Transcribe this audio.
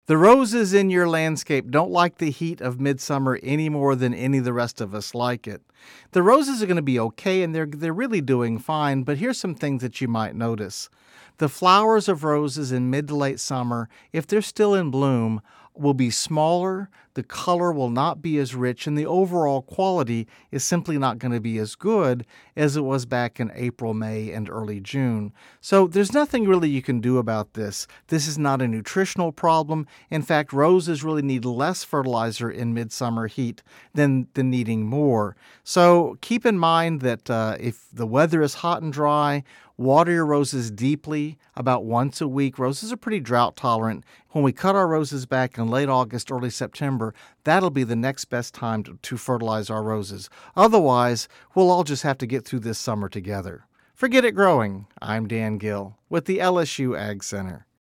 The roses in your landscape don't like the heat of midsummer any more than any of the rest of us like it. The roses are going to be okay, and they're really doing fine, but here's some things that you might notice. The flowers of roses in mid to late summer, if they're still in bloom, will be smaller, the color will not be as rich, and the overall quality is simply not going to be as good as it was back in April, May, and early June. So there's nothing really you can do about this. This is not a nutritional problem. In fact, roses really need less fertilizer in midsummer heat than needing more. So keep in mind that if the weather is hot and dry, water your roses deeply about once a week. Roses are pretty drought tolerant. When we cut our roses back in late August, early September, that'll be the next best time to fertilize our roses. Otherwise, we'll all just have to get through this summer together. Forget It Growing. I'm Dan Gill with the LSU Ag Center.